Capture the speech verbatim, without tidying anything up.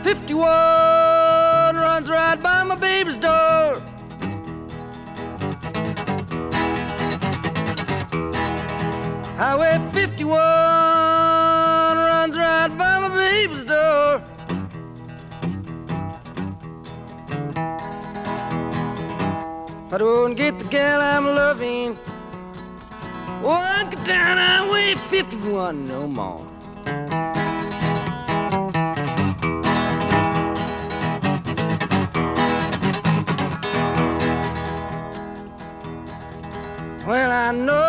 fifty-one runs right by my baby's door. Highway fifty-one runs right by my baby's door. If I don't get the gal I'm loving, walk down Highway fifty-one no more. Well, I know